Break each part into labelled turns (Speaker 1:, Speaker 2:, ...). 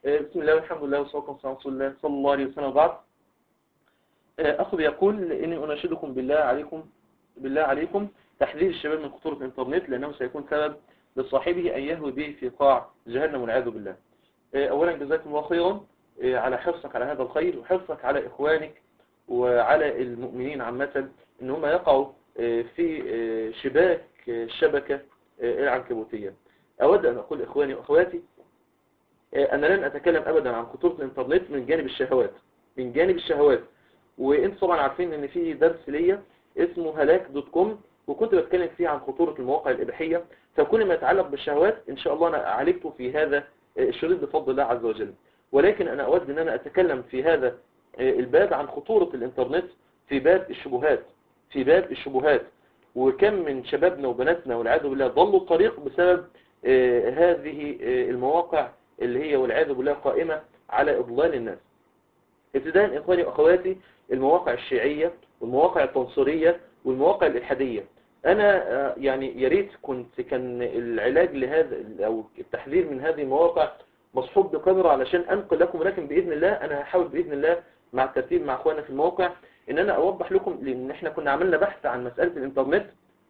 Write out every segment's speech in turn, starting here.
Speaker 1: بسم الله والحمد لله والصلاة والسلام على رسول الله صلى الله عليه وسلم. وبعد، أخي يقول إني أناشدكم بالله عليكم تحذير الشباب من خطورة الإنترنت، لأنه سيكون سبب لصاحبه أن يهوي به في قاع جهنم والعياذ بالله. أولا جزاكم الله خيرا على حرصك على هذا الخير، وحرصك على إخوانك وعلى المؤمنين عامة إن هم يقعوا في شباك الشبكة العنكبوتية. أود أن أقول إخواني وأخواتي، أنا لن أتكلم أبدا عن خطورة الإنترنت من جانب الشهوات. وإنتم طبعا عارفين إن في درس ليا اسمه هلاك.com، وكنت بتكلم فيه عن خطورة المواقع الإباحية. فكل ما يتعلق بالشهوات إن شاء الله أنا عالجته في هذا الشريط بفضل الله عز وجل. ولكن أنا أود أن أنا أتكلم في هذا الباب عن خطورة الإنترنت في باب الشبهات، وكم من شبابنا وبناتنا والعياذ بالله ضلوا الطريق بسبب هذه المواقع اللي هي والعياذ بالله قائمة على إضلال الناس. ابتداء إخواني وأخواتي، المواقع الشيعية والمواقع التنصرية والمواقع الإلحادية. أنا يعني يا ريت كان العلاج لهذا أو التحذير من هذه المواقع مصحوب بكاميرا علشان أنقل لكم، ولكن بإذن الله أنا هحاول بإذن الله مع الترتيب مع أخواننا في الموقع إن أنا أوضح لكم، لأن إحنا كنا عملنا بحث عن مسألة الإنترنت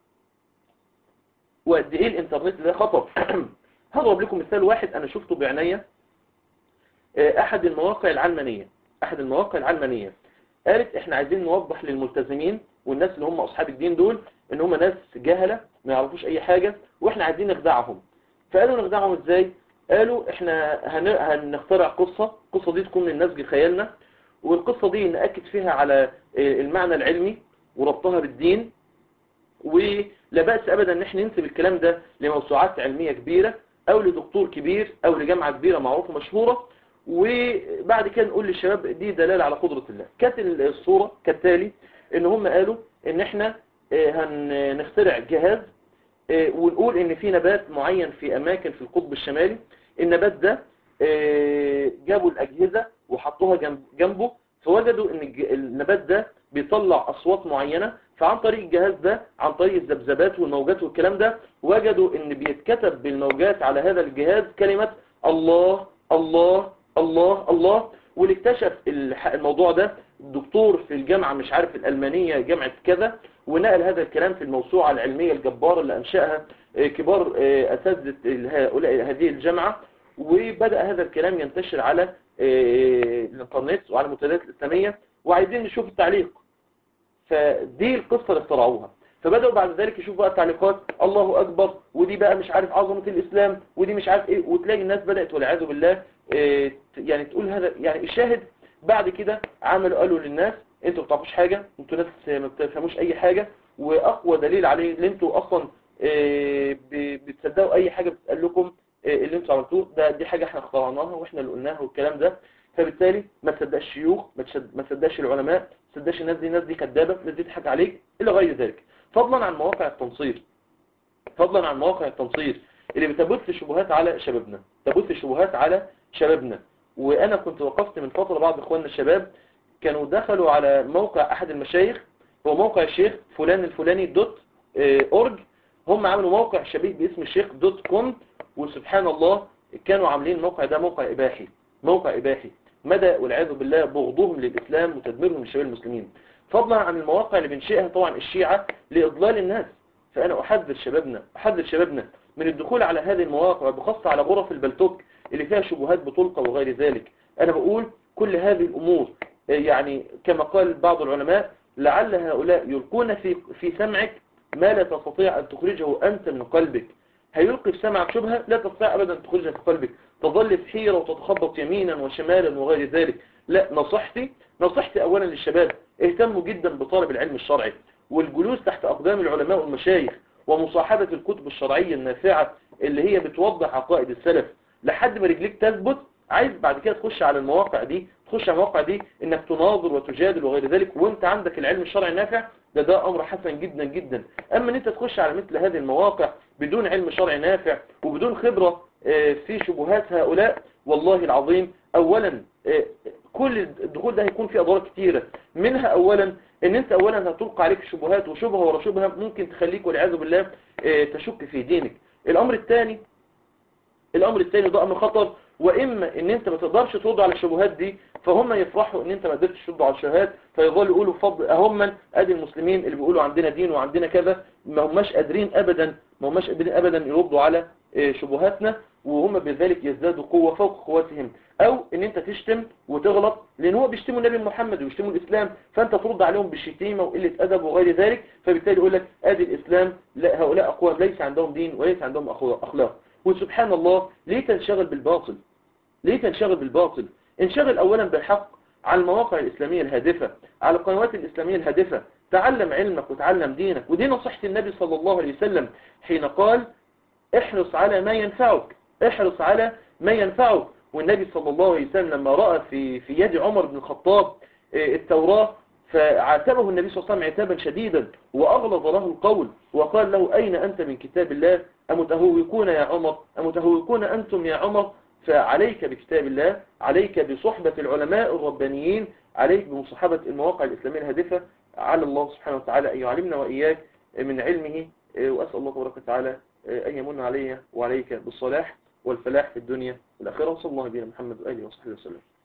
Speaker 1: وقد إيه الإنترنت ده خطر. هضرب لكم مثال واحد أنا شفته بعناية. أحد المواقع العلمانية قالت إحنا عايزين نوضح للملتزمين والناس اللي هم أصحاب الدين دول إن هم ناس جهلة ما يعرفوش أي حاجة، وإحنا عايزين نخدعهم. فقالوا نخدعهم إزاي؟ قالوا إحنا هنخترع القصة دي تكون من نسج خيالنا، والقصة دي نأكد فيها على المعنى العلمي وربطها بالدين، ولا بأس أبدا إن إحنا ننسب الكلام ده لموسوعات علمية كبيرة أو لدكتور كبير أو لجامعة كبيرة معروفة مشهورة، وبعد كده نقول للشباب دي دلالة على قدرة الله. كانت الصورة كالتالي، إن هم قالوا إن إحنا هنخترع جهاز ونقول إن في نبات معين في أماكن في القطب الشمالي، النبات ده جابوا الأجهزة وحطوها جنبه، فوجدوا إن النبات ده بيطلع أصوات معينة، فعن طريق الجهاز ده عن طريق الذبذبات والموجات والكلام ده وجدوا إن بيتكتب بالموجات على هذا الجهاز كلمة الله الله الله الله. واللي اكتشف الموضوع ده دكتور في الجامعة مش عارف الألمانية جامعة كذا، ونقل هذا الكلام في الموسوعة العلمية الجبارة اللي أنشأها كبار أساتذة هذه الجامعة، وبدأ هذا الكلام ينتشر على الانترنت وعلى المنتديات الإسلامية، وعايزين نشوف التعليق. فدي القصة اللي اخترعوها. فبدأوا بعد ذلك يشوفوا بقى التعليقات الله أكبر، ودي بقى مش عارف عظمة الإسلام، ودي مش عارف إيه، وتلاقي الناس بدأت والعياذ بالله يعني تقول هذا. يعني الشاهد بعد كده قالوا للناس انتوا ما بتعرفوش حاجة، انتوا ناس ما بتفهموش أي حاجة، وأقوى دليل عليه ان انتوا أصلا بتصدقوا أي حاجة بتقال لكم اللي انتوا عملتوه ده، دي حاجة احنا اخترعناها واحنا اللي قلناها والكلام ده. فبالتالي ما تصدقش الشيوخ، ما تصدقش العلماء، ما تصدقش الناس دي كدابة، الناس دي تضحك عليك إلى غير ذلك. فضلا عن مواقع التنصير اللي بتبث شبهات على شبابنا. وأنا كنت وقفت من فترة بعض إخواننا الشباب كانوا دخلوا على موقع أحد المشايخ، هو موقع الشيخ فلان الفلاني .org. هم عملوا موقع شبيه باسم الشيخ .com، وسبحان الله كانوا عاملين الموقع ده موقع إباحي مدى والعياذ بالله بغضهم للإسلام وتدميرهم للشباب المسلمين. فضلا عن المواقع اللي بنشئها طبعا الشيعة لإضلال الناس. فأنا أحذر شبابنا من الدخول على هذه المواقع، بخاصة على غرف البلتوك اللي فيها شبهات بطلقة وغير ذلك. أنا بقول كل هذه الأمور يعني كما قال بعض العلماء لعل هؤلاء يلقون في سمعك ما لا تستطيع أن تخرجه أنت من قلبك. هيلقي في سمعك شبهة لا تستطيع أبدا أن تخرجها في قلبك، تظل في حيرة وتتخبط يمينا وشمالا وغير ذلك. لا، نصيحتي أولا للشباب، اهتموا جدا بطالب العلم الشرعي والجلوس تحت أقدام العلماء والمشايخ ومصاحبة الكتب الشرعية النافعة اللي هي بتوضح عقائد السلف لحد ما رجليك تثبت. عايز بعد كده تخش على المواقع دي انك تناظر وتجادل وغير ذلك وانت عندك العلم الشرعي النافع، ده امر حسن جدا جدا. اما ان انت تخش على مثل هذه المواقع بدون علم شرعي نافع وبدون خبرة في شبهات هؤلاء، والله العظيم اولا كل الدخول ده هيكون فيه اضرار كتيرة. منها اولا ان انت اولا هتلقى عليك شبهات، وشبهة ورا شبهة ممكن تخليك والعياذ بالله تشك في دينك. الامر الثاني ده امر خطر، واما ان انت ما تقدرش ترد على الشبهات دي، فهم يفرحوا ان انت ما قدرتش ترد على الشبهات، فيظلوا يقولوا فضل هم ادي المسلمين اللي بيقولوا عندنا دين وعندنا كذا، ما هماش قادرين ابدا يردوا على شبهاتنا، وهم بذلك يزدادوا قوة فوق قوتهم. او ان انت تشتم وتغلط، لان هو بيشتموا النبي محمد وبيشتموا الاسلام، فانت ترد عليهم بالشتيمة وقلة ادب وغير ذلك، فبالتالي يقول لك ادي الاسلام، لا هؤلاء اقوام ليس عندهم دين وليس عندهم اخلاق. وسبحان الله، ليه تنشغل بالباطل؟ ليه تنشغل بالباطل؟ انشغل اولا بالحق، على المواقع الاسلامية الهادفة، على القنوات الاسلامية الهادفة، تعلم علمك وتعلم دينك. ودي نصيحة النبي صلى الله عليه وسلم حين قال احرص على ما ينفعك، احرص على ما ينفعك. والنبي صلى الله عليه وسلم لما رأى في يد عمر بن الخطاب التوراة، فعاتبه النبي صلى الله عليه وسلم عتابا شديدا، وأغلظ له القول، وقال له أين أنت من كتاب الله؟ أمتهوكون يا عمر؟ أمتهوكون أنتم يا عمر؟ فعليك بكتاب الله، عليك بصحبة العلماء الربانيين، عليك بمصاحبة المواقع الإسلامية الهادفة. على الله سبحانه وتعالى أن يعلمنا وإياك من علمه، وأسأل الله تبارك وتعالى أن يمن علي وعليك بالصلاح والفلاح في الدنيا والآخرة. وصلى الله بنا محمد وآله وصحبه وسلم.